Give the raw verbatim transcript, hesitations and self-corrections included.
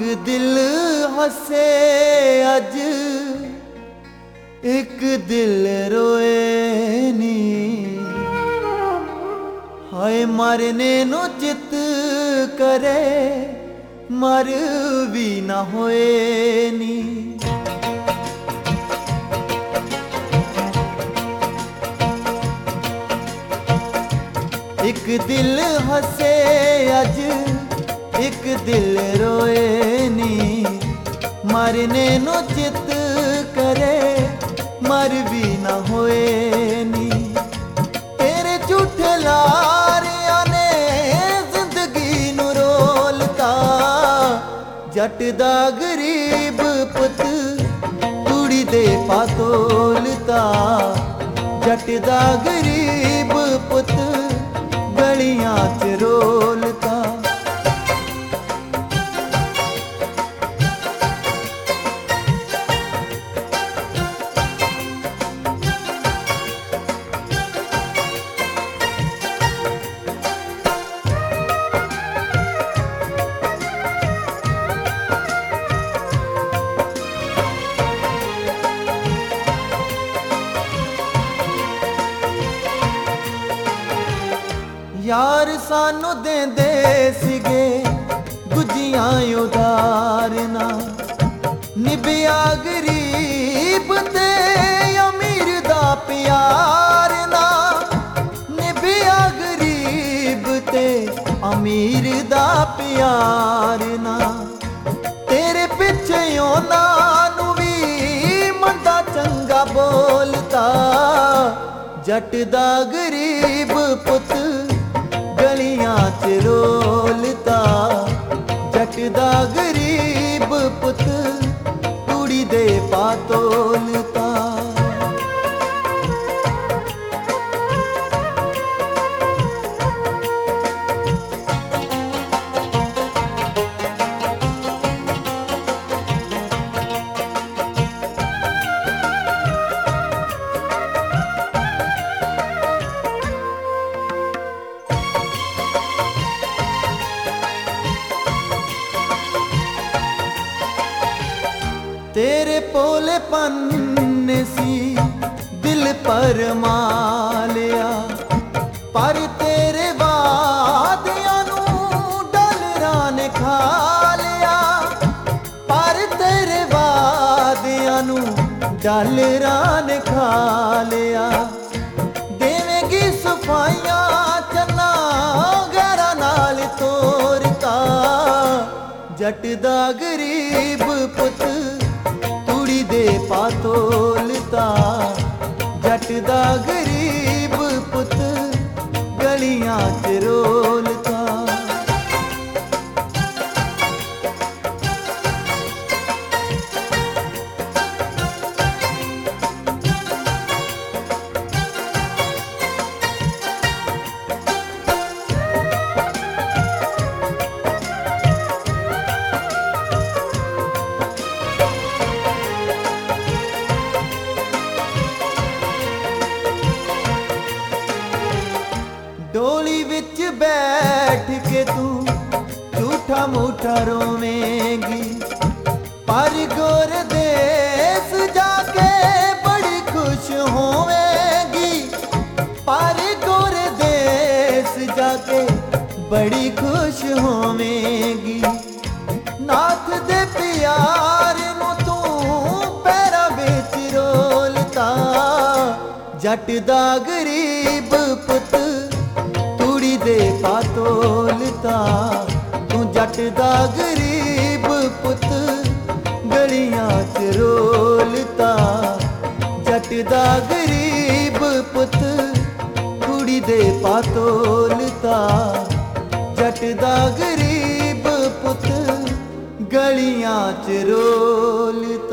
दिल हसे अज एक दिल रोए नी, हाय मरने नु चित करे मर भी ना होए नी। एक दिल हसे अज एक दिल रोए नी, मरने नु चित करे मर भी ना होए नी। तेरे झूठे लारिया ने जिंदगी नु रोलता, जट दा गरीब पुत तूड़ी दे पातोलता, जट दा गरीब पुत गलियां च रोलता। यार सानू देंदे सीगे गुजियां उधार ना, निभया गरीब ते अमीर दा प्यार ना, निभया गरीब ते अमीर दा प्यार ना। तेरे पिछे उन्हां नू भी मंदा चंगा बोलता, जट दा गरीब पुत गलियां च रोलता, जट दा गरीब पुत तूड़ी दे पातोलता। तेरे पोले पन्ने सी दिल पर मालिया, पर तेरे वादियां नू डलरां ने खा लिया, पर तेरे वादियां नू डलरां ने खा लिया। देवेंगी सफाइयां चन्ना गैरा नाल तोरता, जट दा गरीब पुत दे पातोलता, जट दा गरीब पुत गलियां च रोलता। डोली विच बैठ के तू झूठा मूठा रोवेंगी, पर गोर देश जाके बड़ी खुश होवेंगी, पर गोर देश जाके बड़ी खुश होवेंगी। नाथ दे प्यार नू तू पैरा विच रोलता, जट दा गरीब पुत दे पातोलता, तू जट दा गरीब पुत गलियां च रोलता, जट दा गरीब पुत कुड़ी दे पातोलता, जट दा गरीब पुत गलियां च रोलता।